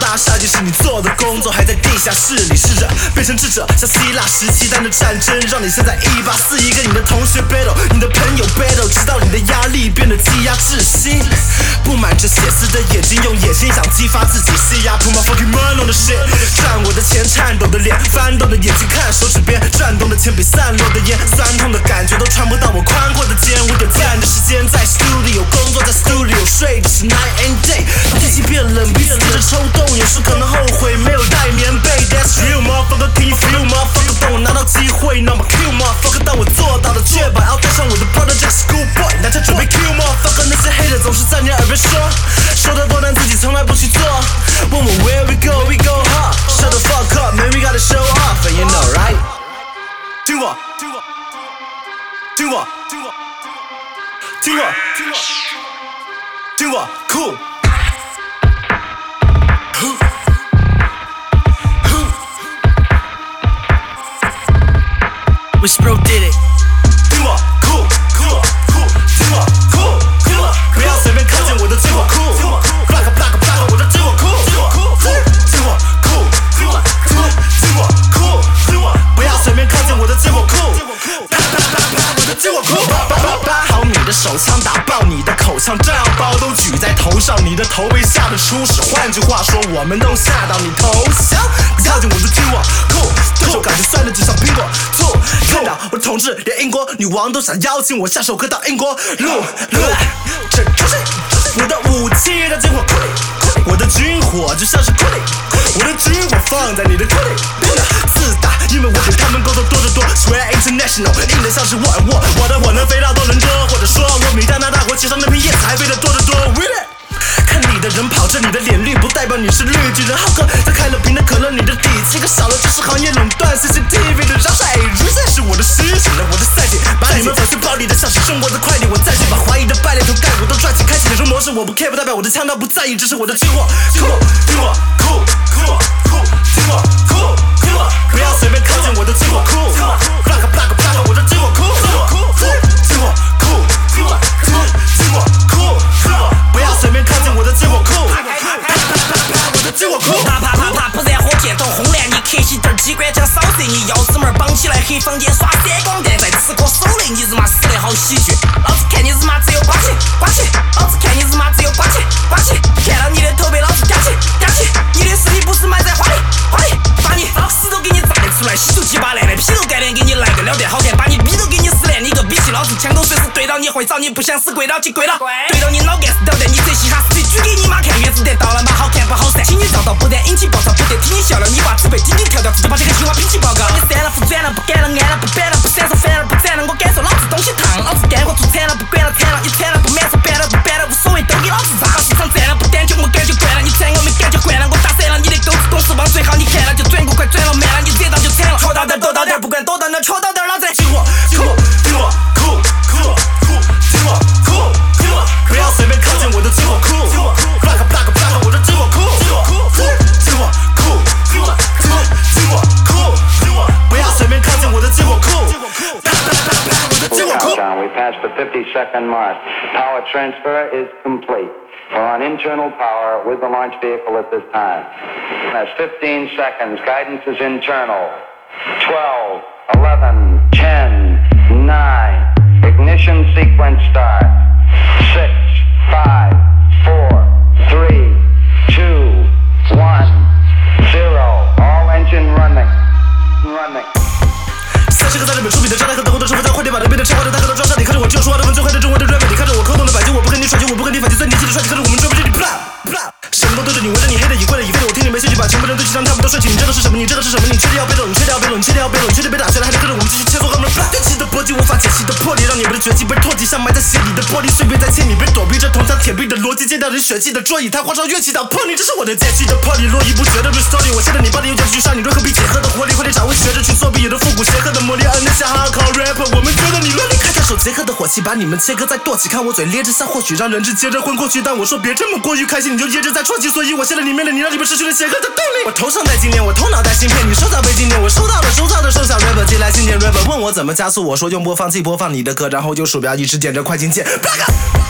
拉杀即是你做的工作，还在地下室里试着变成智者，像希腊时期但的战争，让你现在1841跟你的同学 battle， 你的朋友 battle， 直到你的压力变得积压窒息。布满着血丝的眼睛，用野心想激发自己。See ya put my fucking mind on the shit， 赚我的钱，颤抖的脸，翻动的眼睛看手指边，转动的铅笔，散落的烟，酸痛的感觉都穿不到我宽阔的肩。我有站的时间在 studio 工作，在 studio 睡的是 night and day。天气变冷，鼻子着抽动，有时可能后悔没有带棉被。That's real motherfucker， can you feel motherfucker？ 当我拿到机会，那么 kill motherfucker。当我做到了，确保要带上我的 brother Jack Schoolboy， 大家准备 kill motherfucker。那些黑的总是在你耳边说得多，但自己从来不去做。问我 where we go hard。Shut the fuck up, man, we gotta show off, and you know, right? 听我 cool。Wish bro did it。听我 cool， 听我 cool， 不要随便靠近我的结果 cool。Black， 我的结果 cool。听我 cool， 不要随便靠近我的结果 cool。我的结果 cool。8毫米的手枪打爆你的口腔，炸药包都举在头上，你的头被吓得出屎。换句话说，我们都吓到你投降。不靠近我就听我 cool， 对手感觉酸的就像苹果。看到我的同志，连英国女王都想邀请我下首歌到英国录。这就是我的武器，它结果酷里，我的军火就像是酷里，我的军火放在你的酷里，变得自大，因为我比他们工作多得多。Swear international， 硬的像是沃尔沃，我的火能飞到多伦多，或者说我比加拿大国旗上那片叶子还飞得多得多。Really？看你的人跑着，你的脸绿不代表你是绿巨人。浩哥在开了瓶的可乐，你的底气可小了，这是行业垄断 CCTV 的饶舌。如现是我的事情了，我的赛季把你们粉丝暴力的像是中国的快递，我再去把怀疑的败类头盖骨都拽起，开启那种模式。我不 care 不代表我的枪刀不在意，这是我的军火。听我 cool， 听我 cool， 不要随便靠近我的军火 cool。Black， 我的军火 cool。听我 cool， 不要随便靠近我的结果 cool。我的结果 cool。 啪，不燃火箭筒轰燃你，客气点机关枪扫射你，钥匙门绑起来，黑房间耍闪光弹，在吃颗手雷，你日妈死得好喜剧。老子看你日妈只有刮起，老子看你日妈只有刮起，看到你的头被老子夹起，你的尸体不是埋在花里，把你屎都给你炸得出来，洗出鸡巴烂的，劈头盖脸给你来个了断好看，把你逼都给你撕烂，你个比起老子枪口随时对到你会找你不想死跪倒起跪了，对到你脑干死掉的，你这嘻哈死举给你妈看，原子弹到了嘛好看不好闪，请你照到不但引起爆炸，不得听你笑了，你娃只被顶顶跳掉，自己把这个青蛙拼起报告。你删了不转了不干了按了不板了不闪手反了不斩了，我敢说老子东西烫，老子干活出产了不管了惨了，你惨了不满手板了不板了无所谓，都给老子炸。市场占了不单就我感觉惯了，你踩我没感觉惯了，我打散了你的狗子懂事往最好你看了就转过快转了慢了，你惹到就惨了，戳到点躲到点，不管躲到哪戳到点，老子听我 cool， 不要随便靠近我的结果 cool。Black， 我的结果 cool。听我 cool， 不要随便靠近我的结果 cool。我的结果 cool。 We passed the 50-second mark. Power transfer is complete. We're on internal power with the launch vehicle at this time. That's 15 seconds. Guidance is internal. 12, 11, 10, 9. Ignition sequence start. 6, 5, 4, 3, 2, 1, 0. All engine running. 30个在日本出品的炸弹和等候的生活在快点把这边的车坏的大哥都抓上，你看着我就说话的文最坏的中文的 rapper， 你看着我扣动的扳机，我不跟你耍球，我不跟你反击，最年轻的帅气，看着我们追不着你 blah blah。什么都对着你，围着你黑的已跪的已废的，我听你没兴趣，把全部人对齐上，他们都睡起。你这个是什么？你这个是什么？你确定要被动？你确定要被动？你确定要被动？你确定被打下来，还得跟着我们继续切磋他们 blah。对齐的搏击无法解析的破裂，让你们的绝技被唾弃，像埋在血里的玻璃碎片在切你，别躲避这铜墙铁壁的逻辑，见到人血气的桌椅，他换上乐器打破你，这是我的剑气的破你，络绎不绝的 restory。我现在你把你用脚去杀你，任何比结合的活力，快点掌握学着去作弊，有的复古邪恶的魔力，那些哈靠 rapper， 我们觉得你乱，开手结合的火气把你们切割再剁起，看我嘴咧着笑，或许让人质接着昏过去，但我说别这么过于开心，你就噎着在啜泣，所以我现在里面的你让你们失去了邪恶的动力。我头上戴金链，我头脑带芯片，你手脚被金链，我收到了收到的收小 rapper 寄来信件 rapper 问我怎么加速，我说用播放器播放你的歌，然后用鼠标一直点着快进键。